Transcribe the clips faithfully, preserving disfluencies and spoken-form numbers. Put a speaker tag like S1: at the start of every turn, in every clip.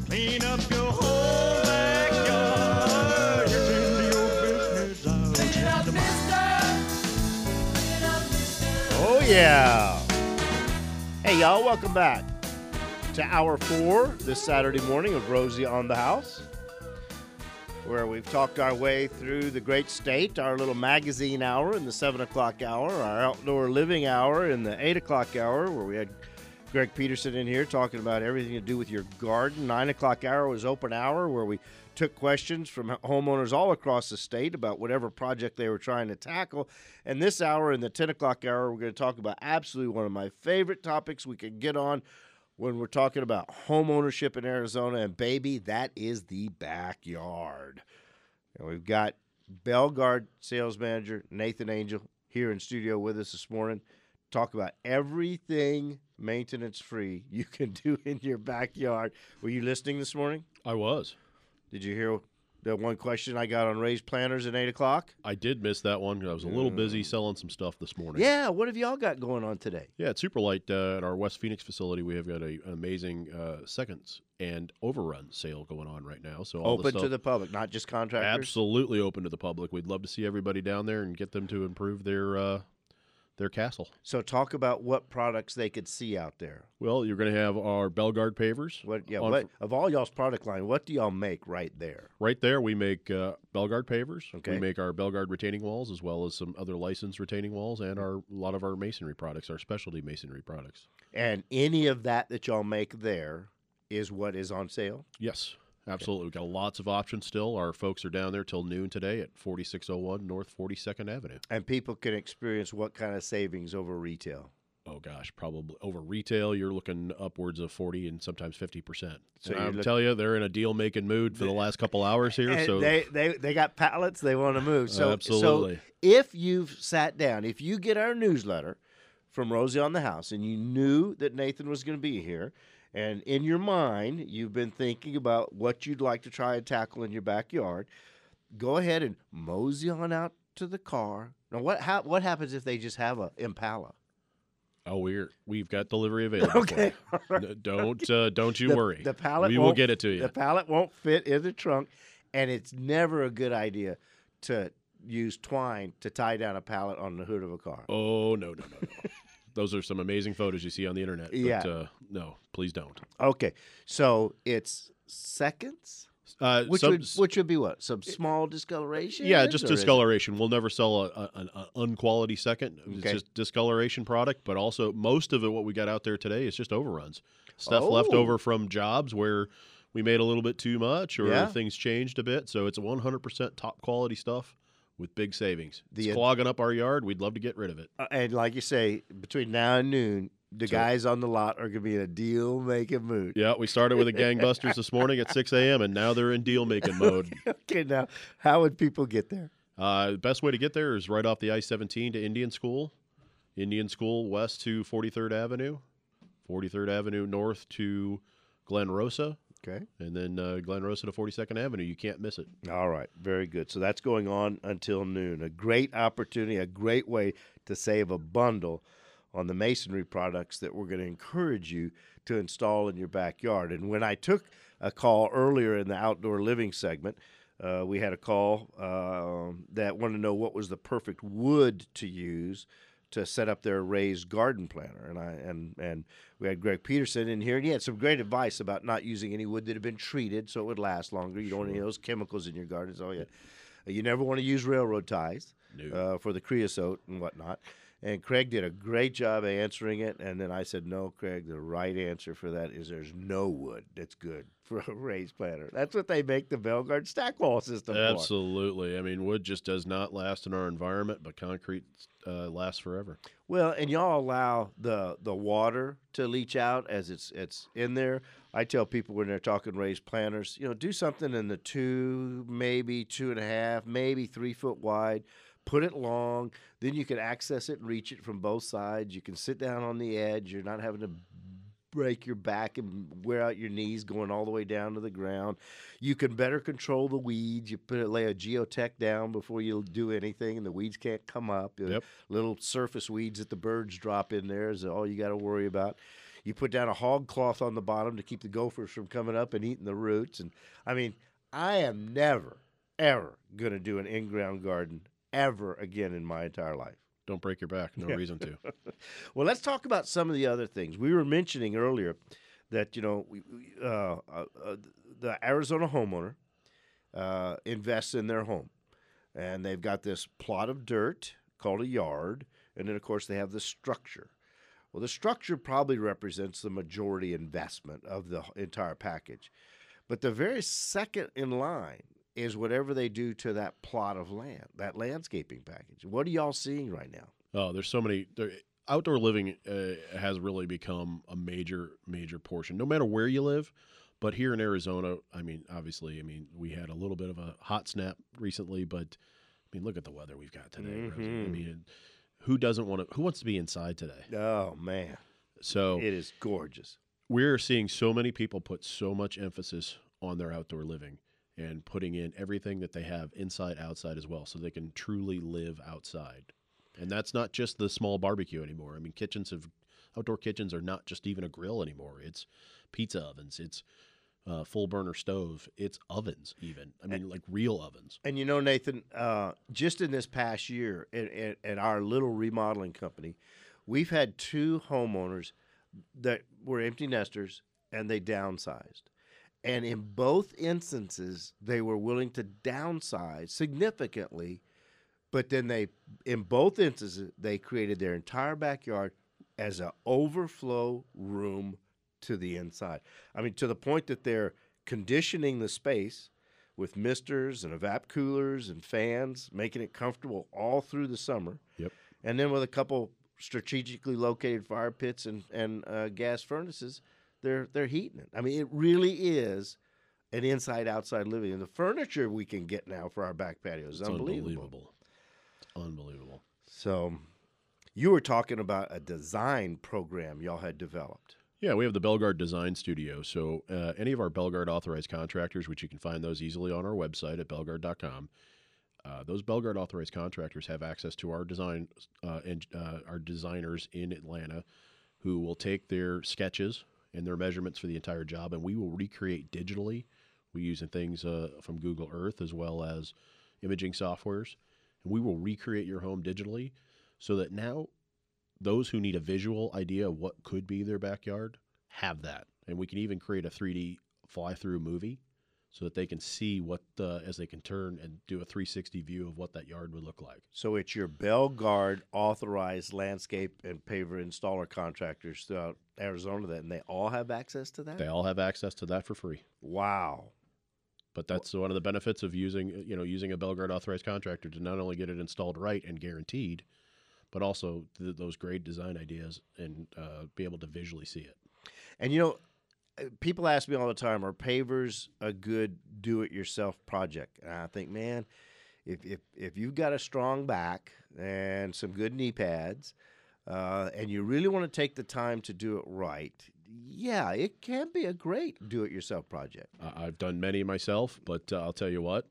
S1: Clean up your whole backyard. Get into your business out. Clean it up, mister. Clean it up, mister.
S2: Oh, yeah. Hey, y'all, welcome back to Hour four this Saturday morning of Rosie on the House, where we've talked our way through the great state, our little magazine hour in the seven o'clock hour, our outdoor living hour in the eight o'clock hour, where we had Greg Peterson in here talking about everything to do with your garden. nine o'clock hour was open hour, where we took questions from homeowners all across the state about whatever project they were trying to tackle. And this hour, in the ten o'clock hour, we're going to talk about absolutely one of my favorite topics we can get on when we're talking about home ownership in Arizona. And, baby, that is the backyard. And we've got Belgard sales manager Nathan Angel here in studio with us this morning. Talk about everything maintenance-free you can do in your backyard. Were you listening this morning?
S3: I was.
S2: Did you hear that one question I got on raised planters at eight o'clock?
S3: I did miss that one. I was a little busy selling some stuff this morning.
S2: Yeah, what have y'all got going on today?
S3: Yeah, at Superlight, uh, at our West Phoenix facility, we have got a, an amazing uh, seconds and overrun sale going on right now. So all
S2: Open
S3: the stuff,
S2: to the public, not just contractors?
S3: absolutely open to the public. We'd love to see everybody down there and get them to improve their uh, their castle.
S2: So talk about what products they could see out there.
S3: Well, you're going to have our Belgard pavers.
S2: What? Yeah.
S3: on
S2: What
S3: fr-
S2: of all y'all's product line? What do y'all make right there?
S3: Right there, we make uh, Belgard pavers.
S2: Okay.
S3: We make our Belgard retaining walls, as well as some other licensed retaining walls, and our a lot of our masonry products, our specialty masonry products.
S2: And any of that that y'all make there is what is on sale?
S3: Yes, absolutely. We've got lots of options still. Our folks are down there till noon today at forty-six oh one North forty-second Avenue.
S2: And people can experience what kind of savings over retail?
S3: Oh, gosh, probably over retail, you're looking upwards of forty and sometimes fifty percent.
S2: So
S3: So
S2: you're
S3: I'll
S2: look-
S3: tell you, they're in a deal-making mood for the last couple hours here.
S2: And
S3: So
S2: they, they they got pallets they want to move. So
S3: Absolutely.
S2: So if you've sat down, if you get our newsletter from Rosie on the House and you knew that Nathan was going to be here, and in your mind you've been thinking about what you'd like to try and tackle in your backyard, go ahead and mosey on out to the car. Now what ha- what happens if they just have a Impala?
S3: Oh, we're we've got delivery available.
S2: Okay,
S3: For you. N- Don't uh, don't you
S2: The-
S3: worry.
S2: The pallet
S3: we will
S2: won't-
S3: get it to you.
S2: The pallet won't fit in the trunk, and it's never a good idea to use twine to tie down a pallet on the hood of a car.
S3: Oh no no no no. Those are some amazing photos you see on the internet. But,
S2: Yeah.
S3: Uh, no, please don't.
S2: Okay, so it's seconds,
S3: Uh,
S2: which
S3: some-
S2: would which would be what? Some small discoloration?
S3: Yeah, just
S2: or is it-
S3: discoloration. We'll never sell a, a, an a unquality second. It's
S2: Okay.
S3: just discoloration product, but also most of it, what we got out there today is just overruns. Stuff left
S2: Oh.
S3: over from jobs where we made a little bit too much or
S2: Yeah.
S3: things changed a bit. So it's one hundred percent top quality stuff with big savings.
S2: The-
S3: it's clogging up our yard. We'd love to get rid of it.
S2: Uh, and like you say, between now and noon, the
S3: So-
S2: guys on the lot are going to be in a deal-making mood.
S3: Yeah, we started with the gangbusters this morning at six a.m. and now they're in deal-making mode.
S2: Okay, now how would people get there?
S3: Uh, the best way to get there is right off the I seventeen to Indian School. Indian School west to forty-third Avenue. forty-third Avenue north to Glen Rosa.
S2: Okay.
S3: And then uh, Glen Rosa to forty-second Avenue. You can't miss it.
S2: All right, very good. So that's going on until noon. A great opportunity, a great way to save a bundle on the masonry products that we're going to encourage you to install in your backyard. And when I took a call earlier in the outdoor living segment, uh, we had a call uh, that wanted to know what was the perfect wood to use to set up their raised garden planter. And I and and we had Greg Peterson in here, and he had some great advice about not using any wood that had been treated so it would last longer. You don't want any of those chemicals in your gardens. Oh, yeah. You never want to use railroad ties
S3: No.
S2: uh, for the creosote and whatnot. And Craig did a great job answering it. And then I said, no, Craig, the right answer for that is there's no wood that's good for a raised planter. That's what they make the Belgard stack wall system for.
S3: Absolutely. I mean, wood just does not last in our environment, but concrete uh, lasts forever.
S2: Well, and y'all allow the the water to leach out as it's it's in there. I tell people when they're talking raised planters, you know, do something in the two, maybe two and a half, maybe three foot wide. Put it long, then you can access it and reach it from both sides. You can sit down on the edge. You're not having to break your back and wear out your knees going all the way down to the ground. You can better control the weeds. You put it, lay a geotech down before you do anything, and the weeds can't come up. Uh,
S3: Yep.
S2: Little surface weeds that the birds drop in there is all you got to worry about. You put down a hog cloth on the bottom to keep the gophers from coming up and eating the roots. And I mean, I am never, ever going to do an in-ground garden ever again in my entire life.
S3: Don't break your back. No reason to.
S2: Well, let's talk about some of the other things. We were mentioning earlier that, you know, we, we, uh, uh, uh, the Arizona homeowner uh, invests in their home. And they've got this plot of dirt called a yard. And then, of course, they have the structure. Well, the structure probably represents the majority investment of the entire package. But the very second in line is whatever they do to that plot of land, that landscaping package. What are y'all seeing right now?
S3: Oh, there's so many. There, outdoor living uh, has really become a major, major portion, no matter where you live. But here in Arizona, I mean, obviously, I mean, we had a little bit of a hot snap recently, but I mean, look at the weather we've got today.
S2: Mm-hmm.
S3: I mean, who doesn't want to? Who wants to be inside today?
S2: Oh, man.
S3: So
S2: It is gorgeous.
S3: we're seeing so many people put so much emphasis on their outdoor living and putting in everything that they have inside, outside as well, so they can truly live outside. And that's not just the small barbecue anymore. I mean, kitchens have outdoor kitchens are not just even a grill anymore. It's pizza ovens. It's uh, full burner stove. It's ovens even. I mean, like real ovens.
S2: And you know, Nathan, uh, just in this past year at, at, at our little remodeling company, we've had two homeowners that were empty nesters and they downsized. And in both instances, they were willing to downsize significantly, but then they, in both instances, they created their entire backyard as an overflow room to the inside. I mean, to the point that they're conditioning the space with misters and evap coolers and fans, making it comfortable all through the summer.
S3: Yep.
S2: And then with a couple strategically located fire pits and, and uh, gas furnaces, they're they're heating it. I mean, it really is an inside-outside living. And the furniture we can get now for our back patio is
S3: It's
S2: unbelievable.
S3: unbelievable. It's unbelievable.
S2: So you were talking about a design program y'all had developed.
S3: Yeah, we have the Belgard Design Studio. So uh, any of our Belgard authorized contractors, which you can find those easily on our website at belgard dot com, uh, those Belgard authorized contractors have access to our design uh, and uh, our designers in Atlanta, who will take their sketches and their measurements for the entire job, and we will recreate digitally. We're using things uh, from Google Earth as well as imaging softwares, and we will recreate your home digitally so that now those who need a visual idea of what could be their backyard have that. And we can even create a three D fly-through movie so that they can see what, uh, as they can turn and do a three sixty view of what that yard would look like.
S2: So it's your Belgard authorized landscape and paver installer contractors throughout Arizona, that, and they all have access to that?
S3: They all have access to that for free.
S2: Wow.
S3: But that's one of the benefits of using, you know, using a Belgard authorized contractor to not only get it installed right and guaranteed, but also th- those great design ideas and uh, be able to visually see it.
S2: And, you know, people ask me all the time, are pavers a good do-it-yourself project? And I think, man, if if, if you've got a strong back and some good knee pads, uh, and you really want to take the time to do it right, yeah, it can be a great do-it-yourself project.
S3: Uh, I've done many myself, but uh, I'll tell you what,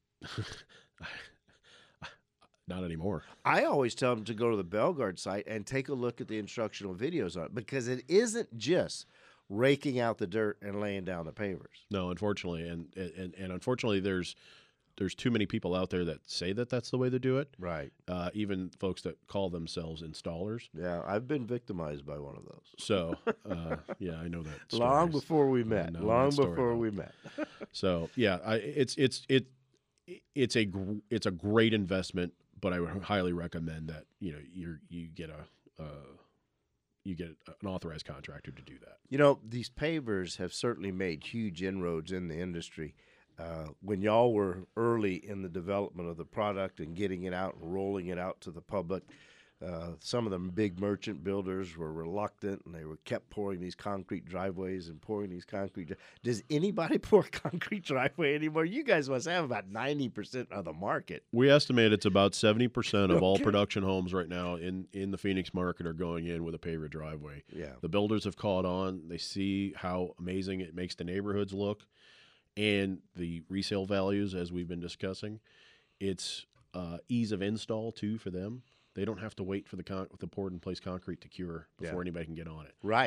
S3: not anymore.
S2: I always tell them to go to the Belgard site and take a look at the instructional videos on it, because it isn't just raking out the dirt and laying down the pavers.
S3: No, unfortunately, and and, and unfortunately, there's there's too many people out there that say that that's the way to do it.
S2: Right.
S3: Uh, even folks that call themselves installers.
S2: Yeah, I've been victimized by one of those.
S3: So, uh, yeah, I know that.
S2: Long
S3: stories.
S2: before we
S3: I
S2: met.
S3: know
S2: Long
S3: that story
S2: before
S3: well.
S2: we met.
S3: So, yeah, I, it's it's it it's a gr- it's a great investment, but I would highly recommend that you know you you get a uh, you get an authorized contractor to do that.
S2: You know, these pavers have certainly made huge inroads in the industry. Uh, when y'all were early in the development of the product and getting it out and rolling it out to the public, uh, some of the big merchant builders were reluctant, and they were kept pouring these concrete driveways and pouring these concrete. Dri- Does anybody pour concrete driveway anymore? You guys must have about ninety percent of the market.
S3: We estimate it's about seventy percent of all
S2: Okay.
S3: production homes right now in, in the Phoenix market are going in with a paver driveway.
S2: Yeah.
S3: The builders have caught on. They see how amazing it makes the neighborhoods look and the resale values, as we've been discussing. It's uh, ease of install, too, for them. They don't have to wait for the con- the poured-in-place concrete to cure before
S2: Yeah.
S3: anybody can get on it.
S2: Right.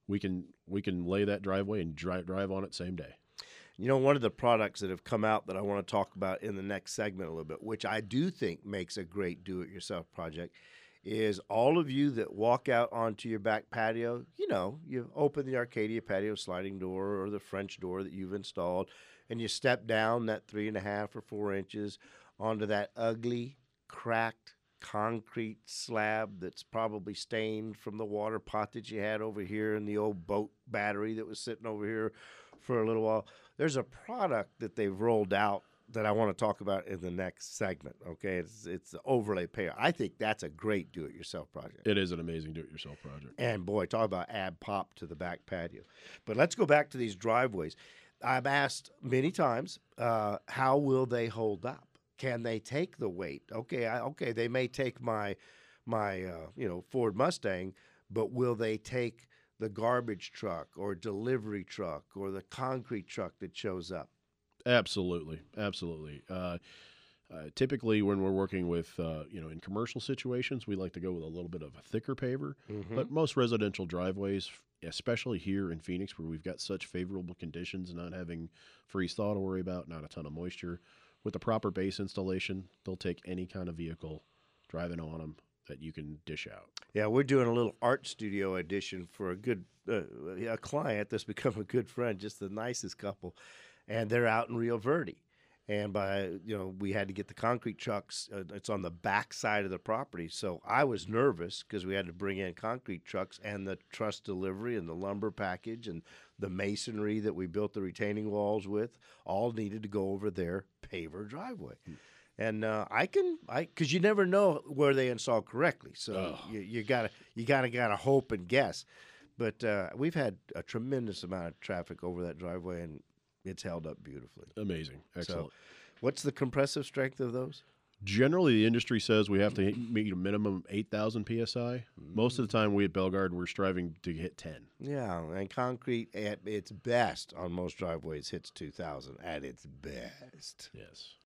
S3: we can we can lay that driveway and drive drive on it same day.
S2: You know, one of the products that have come out that I want to talk about in the next segment a little bit, which I do think makes a great do-it-yourself project, is all of you that walk out onto your back patio, you know, you open the Arcadia patio sliding door or the French door that you've installed, and you step down that three and a half or four inches onto that ugly, cracked concrete slab that's probably stained from the water pot that you had over here and the old boat battery that was sitting over here for a little while. There's a product that they've rolled out that I want to talk about in the next segment, okay? It's it's the overlay pair. I think that's a great do-it-yourself project.
S3: It is an amazing do-it-yourself project.
S2: And, boy, talk about add pop to the back patio. But let's go back to these driveways. I've asked many times, uh, how will they hold up? Can they take the weight? Okay, I, okay, they may take my my uh, you know Ford Mustang, but will they take the garbage truck or delivery truck or the concrete truck that shows up?
S3: Absolutely, absolutely. Uh, uh, typically, when we're working with, uh, you know, in commercial situations, we like to go with a little bit of a thicker paver.
S2: Mm-hmm.
S3: But most residential driveways, especially here in Phoenix, where we've got such favorable conditions, not having freeze thaw to worry about, not a ton of moisture, with the proper base installation, they'll take any kind of vehicle driving on them that you can dish out.
S2: Yeah, we're doing a little art studio edition for a good uh, a client that's become a good friend, just the nicest couple, and they're out in Rio Verde. And by, you know, we had to get the concrete trucks. Uh, it's on the back side of the property. So I was nervous because we had to bring in concrete trucks and the truss delivery and the lumber package and the masonry that we built the retaining walls with all needed to go over their paver driveway. Hmm. And uh, I can, I because you never know where they install correctly. So
S3: Oh.
S2: you, you gotta, you gotta, gotta hope and guess. But uh, we've had a tremendous amount of traffic over that driveway, and it's held up beautifully.
S3: Amazing. Excellent.
S2: So, what's the compressive strength of those?
S3: Generally, the industry says we have to hit- meet a minimum eight thousand P S I. Most of the time, we at Belgard, we're striving to hit ten.
S2: Yeah, and concrete at its best on most driveways hits two thousand at its best.
S3: Yes.